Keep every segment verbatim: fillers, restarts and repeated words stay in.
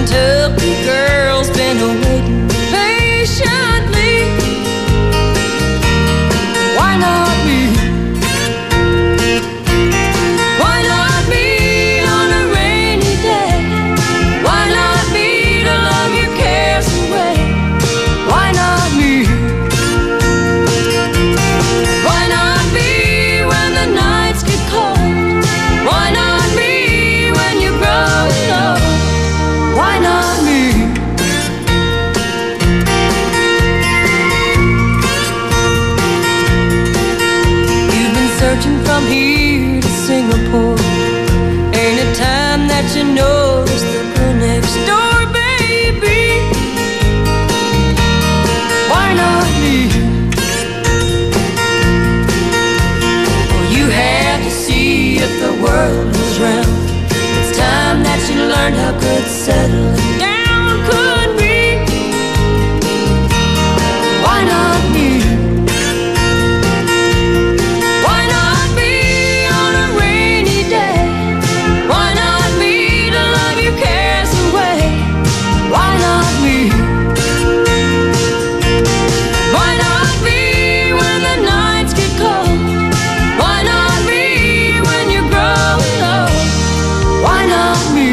Kentucky girl's been waiting patiently. Why not me? Why not me on a rainy day? Why not me to love your cares away? Why not me? Why not me when the nights get cold? Why not me when you're growing old? Why not me? You've been searching from here to Singapore. Ain't a time that you notice the girl next door, baby. Why not me? Well, you had to see if the world was round. It's time that you learned how good settling down could be. Why not me? Why not me on a rainy day? Why not me to love your cares away? Why not me? Why not me when the nights get cold? Why not me when you're growing old? Why not me?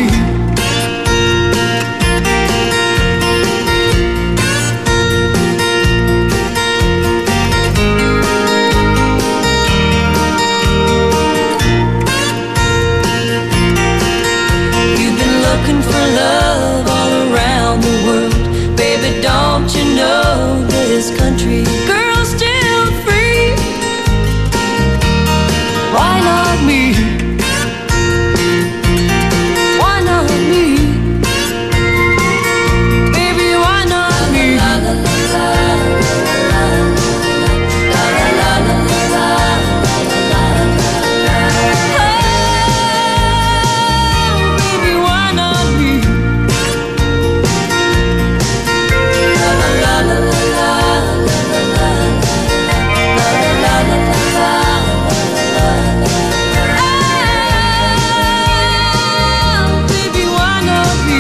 You've been looking for love all around the world. Baby, don't you know this country girl's still free? Why not me? Why not me? Baby, why not me? Oh, baby, why not me? Oh, baby, why not me?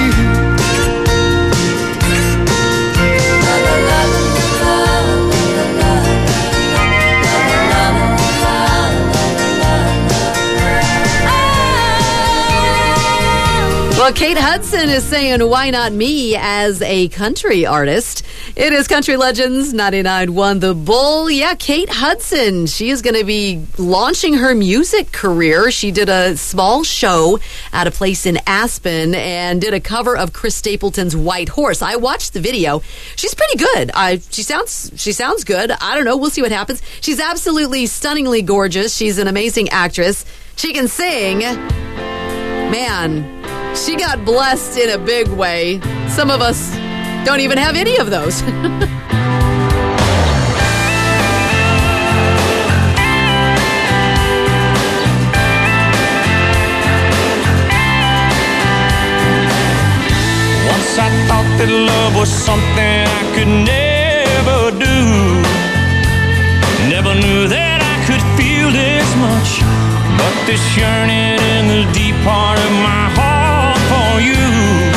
Well, Kate Hudson is saying, why not me as a country artist? It is Country Legends ninety-nine point one The Bull. Yeah, Kate Hudson. She is going to be launching her music career. She did a small show at a place in Aspen and did a cover of Chris Stapleton's White Horse. I watched the video. She's pretty good. I, she sounds she sounds good. I don't know. We'll see what happens. She's absolutely stunningly gorgeous. She's an amazing actress. She can sing. Man, she got blessed in a big way. Some of us don't even have any of those. Once I thought that love was something I could never do. Never knew that I could feel this much. But this yearning in the deep part of my heart for you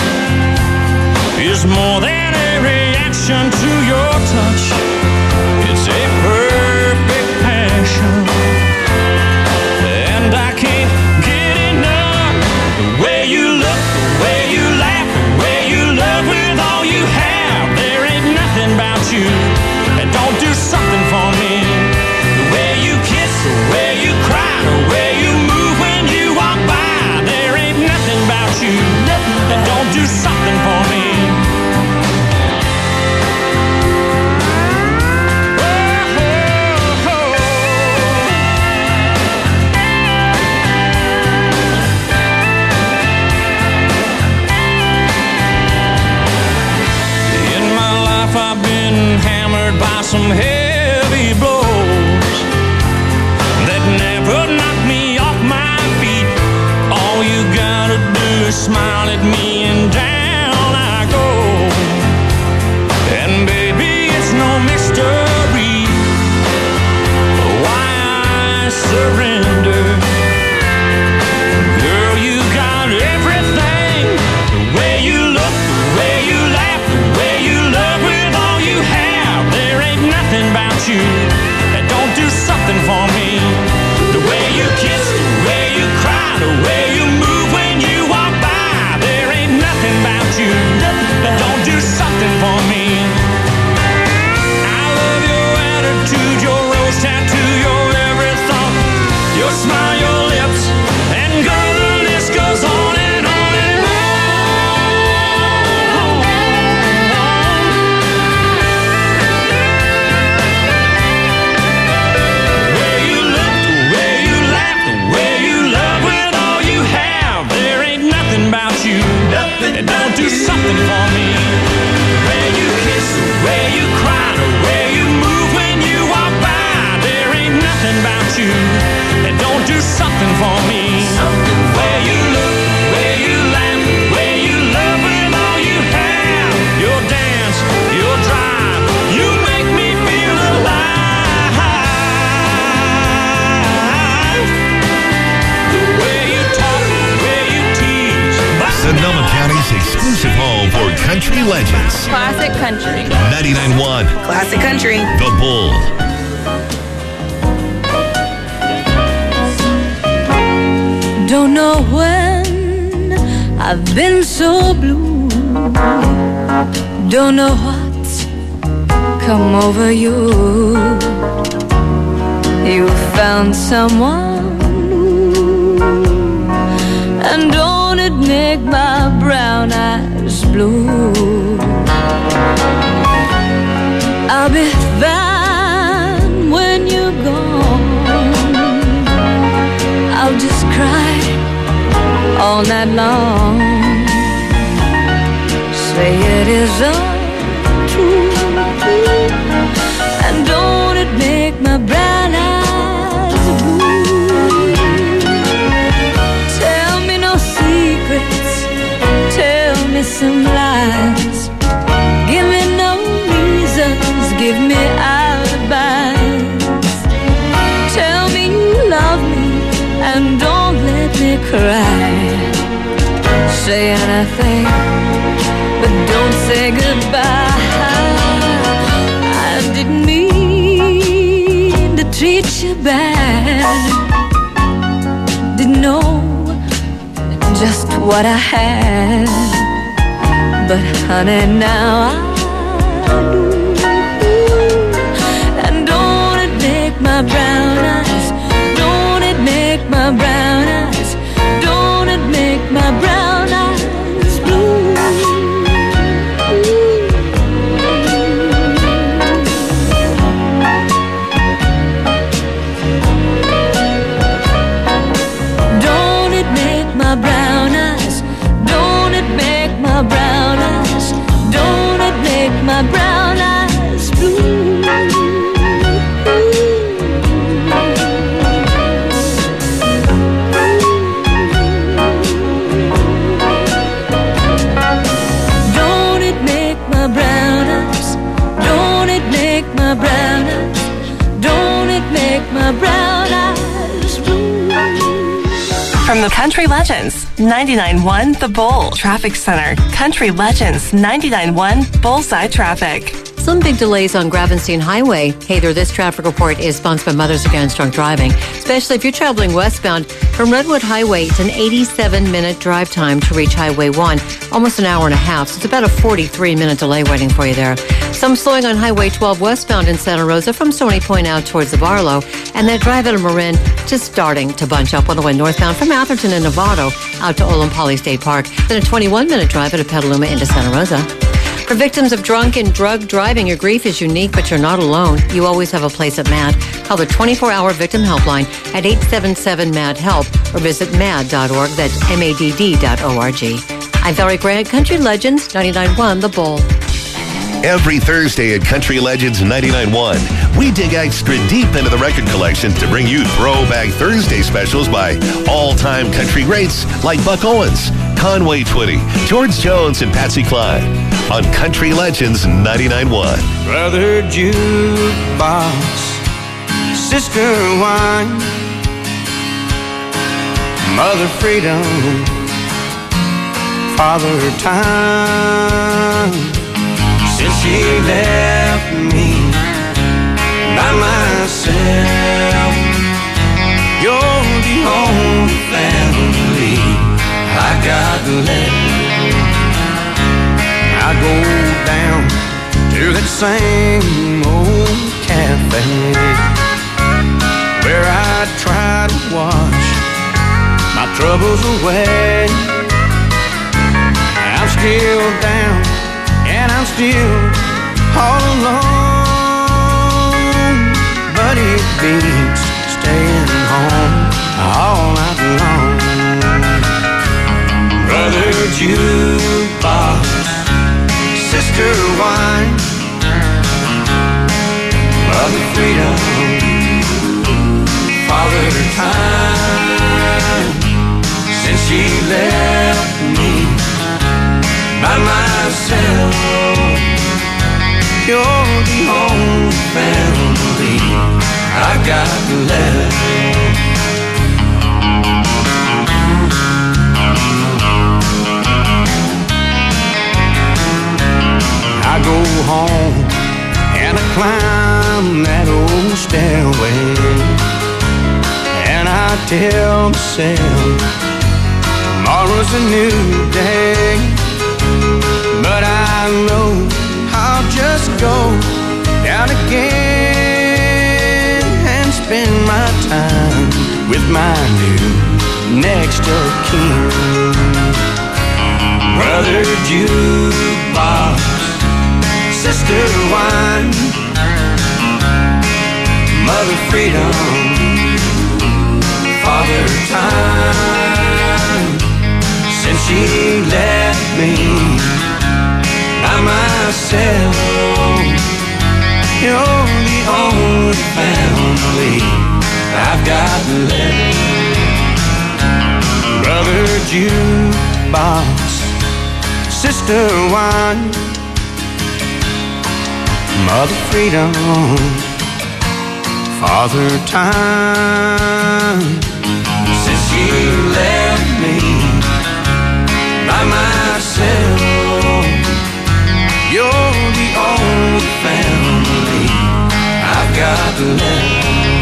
is more than a reaction to your touch. It's a perfect passion, and I can't get enough. The way you look, the way you laugh, the way you love with all you have. There ain't nothing about you that don't do something for me. The way you kiss, the way you cry, the way you move when you walk by. There ain't nothing about you that don't do something for me. I've been hammered by some heavy blows that never knocked me off my feet. All you gotta do is smile at me and down I go. And baby, it's no mystery why I surrender. Girl, you got everything. The way you look, Country Legends. Classic country. ninety-nine point one. Classic country. The Bull. Don't know when I've been so blue. Don't know what's come over you. You found someone new, and don't it make my brown eyes blue? I'll be fine when you're gone. I'll just cry all night long. Say it isn't true, and don't it make my brown eyes blue? Tell me no secrets, tell me some lies. Give me no reasons, give me alibis. Tell me you love me and don't let me cry. Say anything, but don't say goodbye. I didn't mean to treat you bad. Didn't know just what I had, but honey, now I do. And don't it make my brown eyes, don't it make my brown eyes, don't it make my brown eyes blue? Don't it make my brown eyes, don't it make my brown eyes, don't it make my brown eyes blue? Don't it make my brown eyes, don't it make my brown eyes, don't it make my brown eyes blue? From the Country Legends, ninety-nine point one The Bull Traffic Center. Country Legends, ninety-nine point one Bullseye Traffic. Some big delays on Gravenstein Highway. Hey there, this traffic report is sponsored by Mothers Against Drunk Driving. Especially if you're traveling westbound from Redwood Highway, it's an eighty-seven minute drive time to reach Highway one. Almost an hour and a half, so it's about a forty-three minute delay waiting for you there. Some slowing on Highway twelve westbound in Santa Rosa from Stony Point out towards the Barlow. And that drive out of Marin just starting to bunch up on the way northbound from Atherton and Novato out to Olin Poly State Park. Then a twenty-one minute drive out of Petaluma into Santa Rosa. For victims of drunk and drug driving, your grief is unique, but you're not alone. You always have a place at M A D. Call the twenty-four hour victim helpline at eight seven seven M A D HELP or visit mad dot org. That's M A D D dot O R G. I'm Valerie Grant, Country Legends, ninety-nine point one The Bull. Every Thursday at Country Legends ninety-nine point one, we dig extra deep into the record collection to bring you Throwback Thursday specials by all-time country greats like Buck Owens, Conway Twitty, George Jones, and Patsy Cline on Country Legends ninety-nine point one. Brother jukebox, sister wine, mother freedom, father time. Since she left me by myself, you're the only family I got left. I go down to that same old cafe where I try to wash my troubles away. I'm still down and I'm still all alone, but it beats staying home all night long. Brother jukebox, sister wine, mother freedom, father time. Since she left me by myself, you're the only family I got left. tell myself tomorrow's a new day. But I know I'll just go down again and spend my time with my new next of kin. Brother jukebox, sister wine, mother freedom, father time. Since she left me by myself, you're the only family I've got left. Brother jukebox, sister wine, mother freedom, father time. Since you left me by myself, you're the only family I've got left.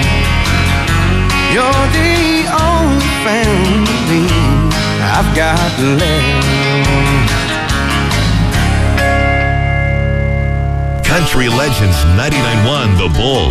You're the only family I've got left. Country Legends ninety-nine point one The Bull.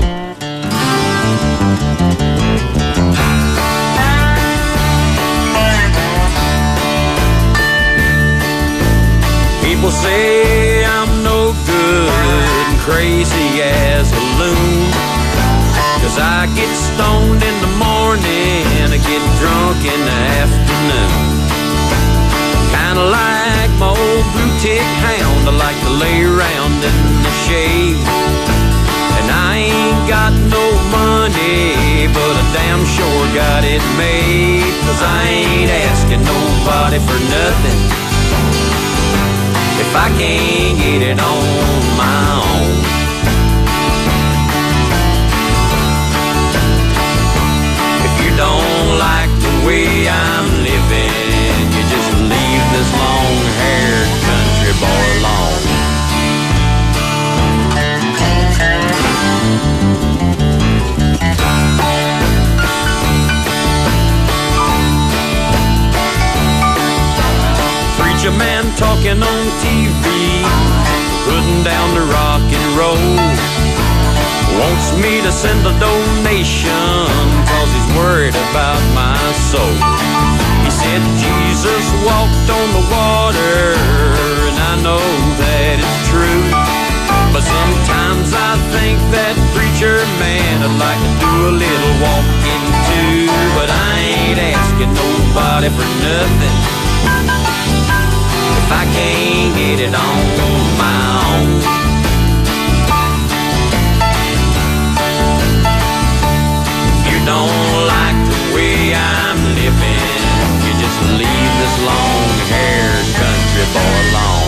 People say I'm no good and crazy as a loon, 'cause I get stoned in the morning and I get drunk in the afternoon. Kinda like my old blue tick hound, I like to lay around in the shade. And I ain't got no money, but I damn sure got it made, 'cause I ain't asking nobody for nothing if I can't get it on my own. If you don't like the way I'm living, you just leave this long-haired country boy alone. Preacher man talking on T V, putting down the rock and roll, wants me to send a donation 'cause he's worried about my soul. He said Jesus walked on the water, and I know that it's true, but sometimes I think that preacher man would like to do a little walking too. But I ain't asking nobody for nothing if I can't get it on my own. If you don't like the way I'm living, you just leave this long-haired country boy alone.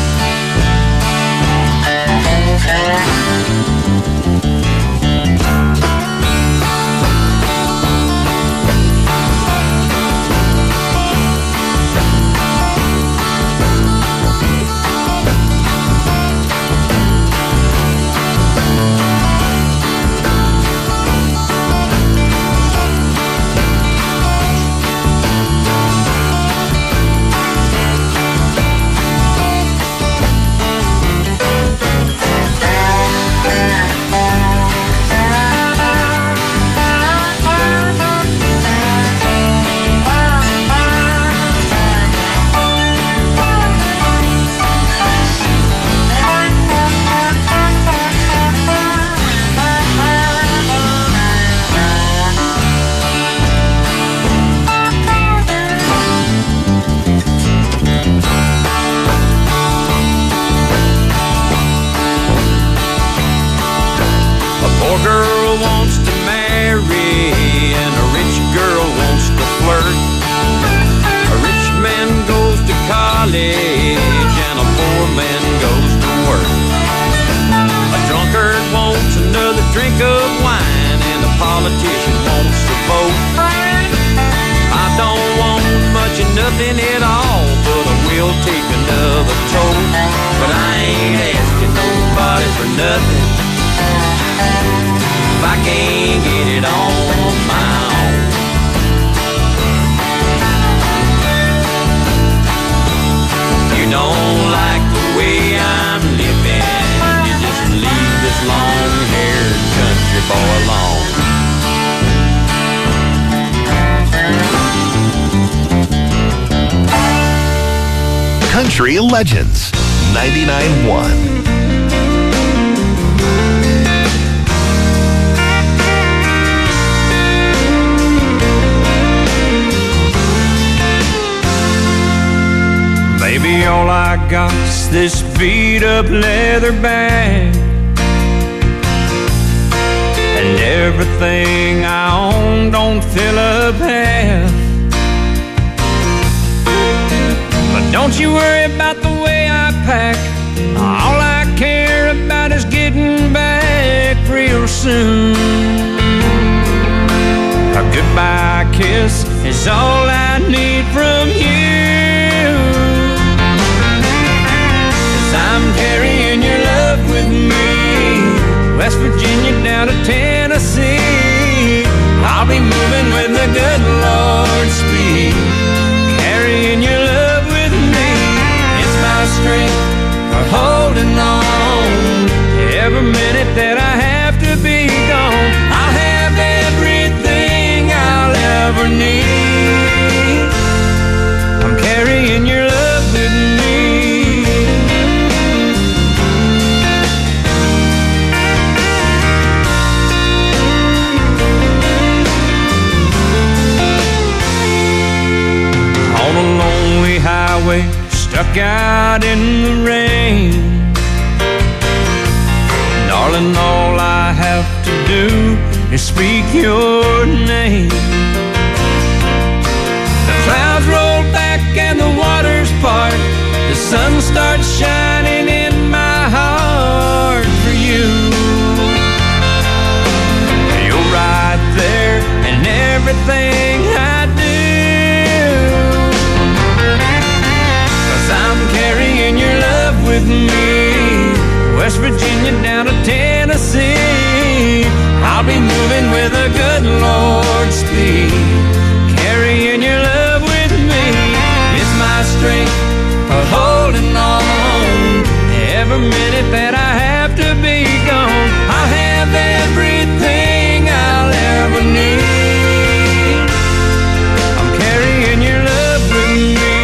Nothing at all, but I will take another toll. But I ain't asking nobody for nothing if I can't get it on my own. Country Legends ninety-nine point one. Baby, all I got's this beat up leather bag, and everything I own don't fill up half. But don't you worry about the way I pack. All I care about is getting back real soon. A goodbye kiss is all I need from you. I'm carrying your love with me, West Virginia down to Tennessee. I'll be moving with the good Lord's speed, carrying your love with me. It's my strength for holding on. Every minute that I have to be gone, I'll have everything I'll ever need. I'm carrying your love with me. Highway, stuck out in the rain. Darling, all I have to do is speak your name. The clouds roll back and the waters part. The sun starts shining in my heart for you. You're right there in everything I do. I'm carrying your love with me, West Virginia down to Tennessee. I'll be moving with a good Lord's speed, carrying your love with me. It's my strength for holding on. Every minute that I have to be gone, I'll have everything I'll ever need. I'm carrying your love with me.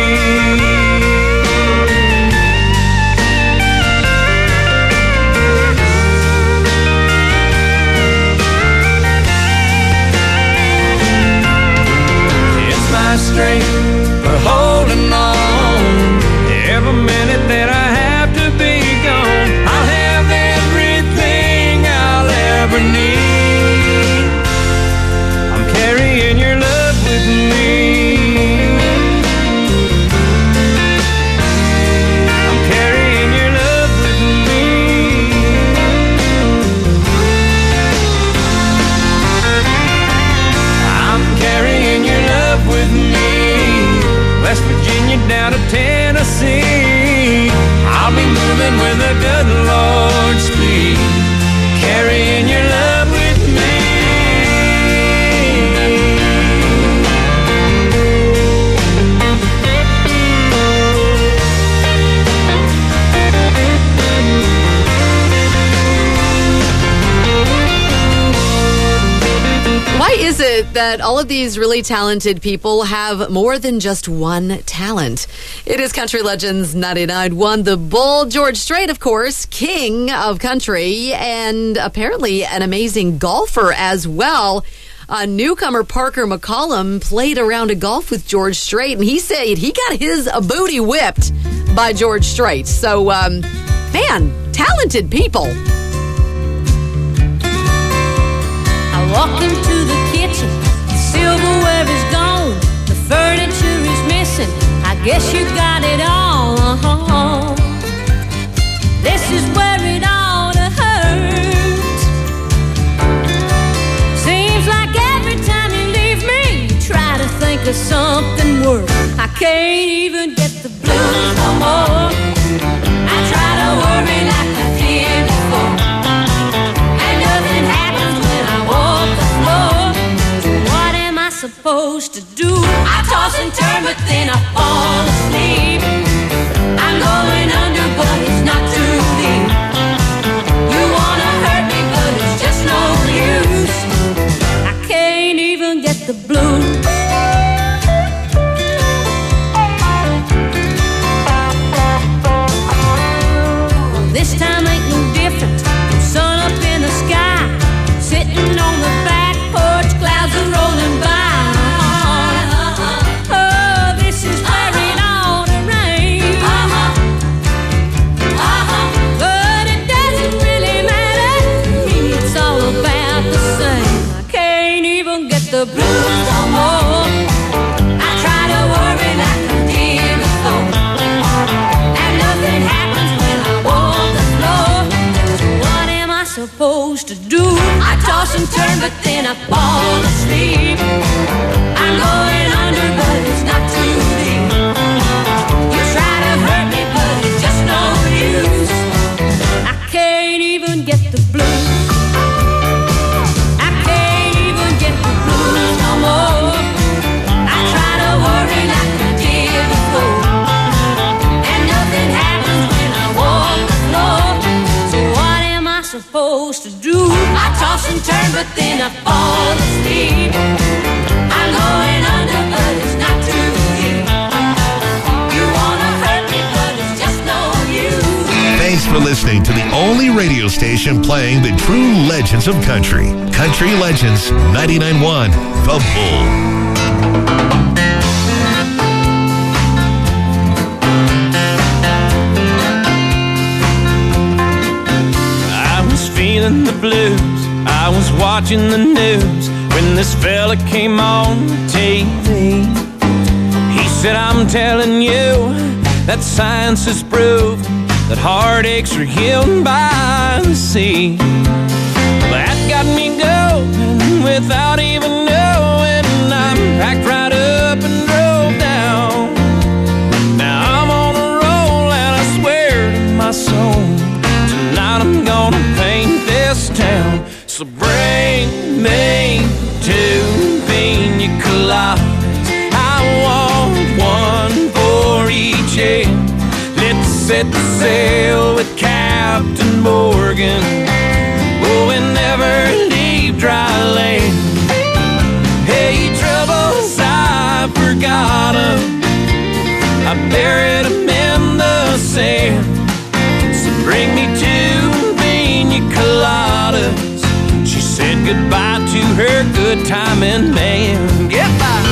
Strength for holding on. Every minute that I have to be gone, I'll have everything I'll ever need. I'm carrying your love with me. I'm carrying your love with me. I'm carrying your love with me. West Virginia down to Tennessee. I'll be moving with a good Lord's speed, carrying your love with me. Why is it that all of these really talented people have more than just one talent? It is Country Legends ninety-nine point one. The Bull, George Strait, of course, king of country, and apparently an amazing golfer as well. Uh, newcomer Parker McCollum played a round of golf with George Strait, and he said he got his booty whipped by George Strait. So, um, man, talented people. I walk into the kitchen, the silverware is gone, the furniture is missing, I guess you got it all. This is where it all hurts. Seems like every time you leave me, you try to think of something worse. I can't even get the blues no more. I try to worry like I did before, and nothing happens when I walk the floor. So what am I supposed to do? I toss and turn, but then I fall asleep. I'm going under, but it's not too deep. You wanna hurt me, but it's just no use. I can't even get the blues. but then I fall asleep. I'm going under, but it's not too deep. You wanna hurt me, but it's just no use. Thanks for listening to the only radio station playing the true legends of country. Country Legends ninety-nine point one, The Bull. Feeling the blues, I was watching the news when this fella came on the T V. He said, I'm telling you that science has proved that heartaches are healed by the sea. That got me going without even knowing. I packed right up and drove down. Now I'm on a roll and I swear to my soul, tonight I'm gonna paint this town. So bring me two pina coladas. I want one for each head. Let's set sail with Captain Morgan. Oh, and never leave dry land. Hey, troubles, I forgot 'em. I buried 'em in the sand. So bring me two pina coladas. She said goodbye to her good timing man. Goodbye.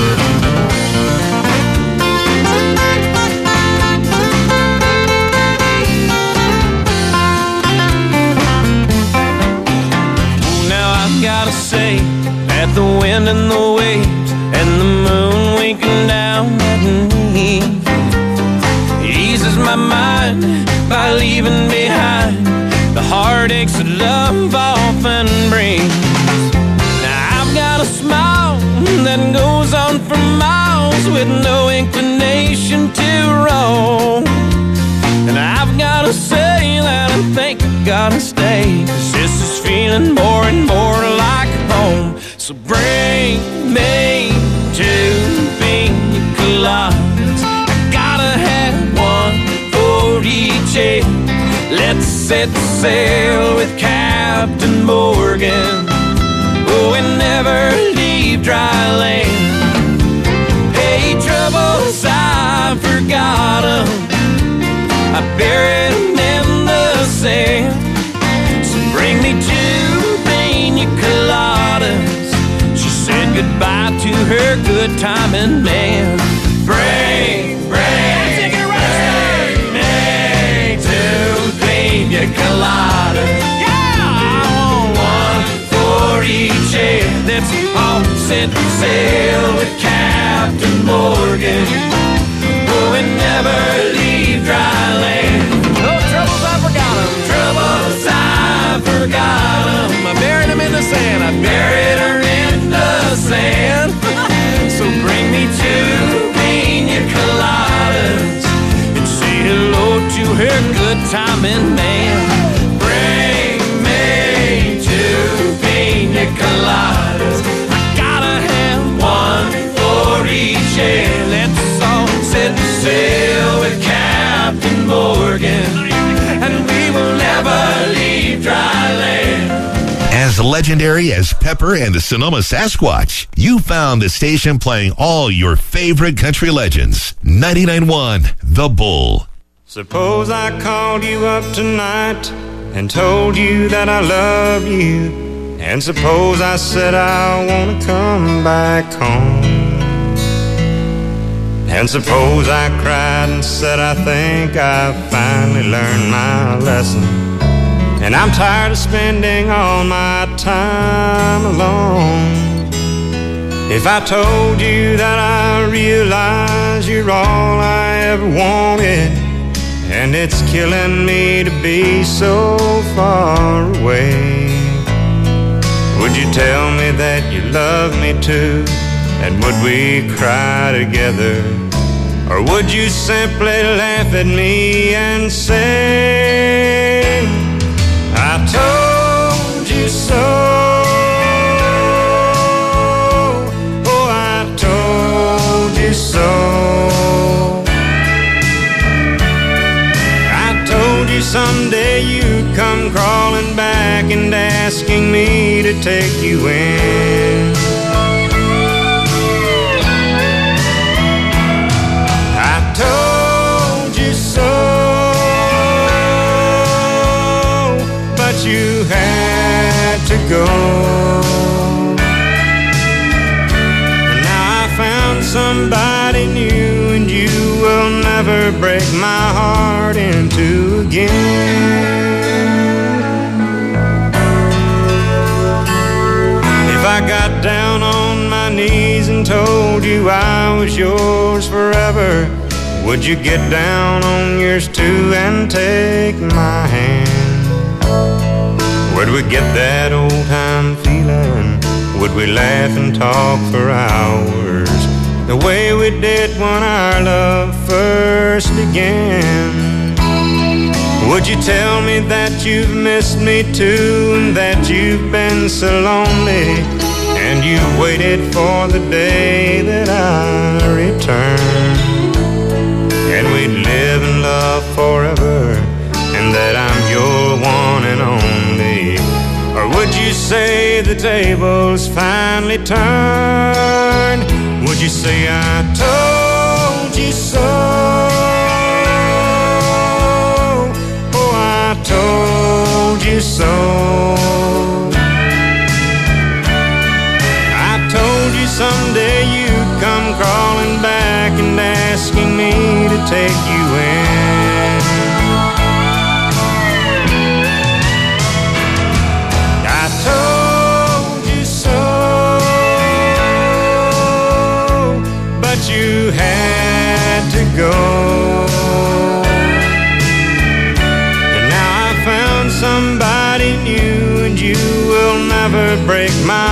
Now I've gotta say that the wind and the waves and the moon winking down at me eases my mind by leaving behind the heartaches that love often brings. Now I've got a smile that goes on for miles with no inclination to roam. And I've got to say that I think I gotta stay, 'cause this is feeling more and more like home. So bring me two pina coladas. I gotta have one for each head. Let's set sail with Captain Morgan. Oh, and never leave dry land. Hey, troubles, I forgot 'em. I buried 'em in the sand. So bring me two pina coladas. She said goodbye to her good timing man. Bring, bring, bring me two pina coladas. Yeah, I want one for each head. Let's all set sail with Captain Morgan. Oh, and never leave dry land. No troubles, I forgot 'em. Troubles, I forgot 'em. I buried 'em in the sand. I buried her in the sand. So bring me two pina coladas and say hello to her good timing man. Bring me two pina coladas. I gotta have one for each head. Let's all set sail with Captain Morgan, and we will never leave dry land. As legendary as Pepper and the Sonoma Sasquatch, you found the station playing all your favorite country legends. ninety-nine point one, The Bull. Suppose I called you up tonight and told you that I love you, and suppose I said I want to come back home, and suppose I cried and said I think I finally learned my lesson, and I'm tired of spending all my time alone. If I told you that I realize you're all I ever wanted, and it's killing me to be so far away, would you tell me that you love me too? And would we cry together? Or would you simply laugh at me and say, I told you so? Oh, I told you so. I told you someday you'd come crawling back and asking me to to take you in. I told you so, but you had to go. And now I found somebody new, and you will never break my heart in two again. If I got down on my knees and told you I was yours forever, would you get down on yours too and take my hand? Would we get that old time feeling? Would we laugh and talk for hours, the way we did when our love first began? Would you tell me that you've missed me too, and that you've been so lonely, and you waited for the day that I return, and we'd live and love forever, and that I'm your one and only? Or would you say the tables finally turned? Would you say I told you so? Oh, I told you so. I told you someday you'd come crawling back and asking me to take you in. I told you so, but you had to go. And now I found somebody new, and you will never break my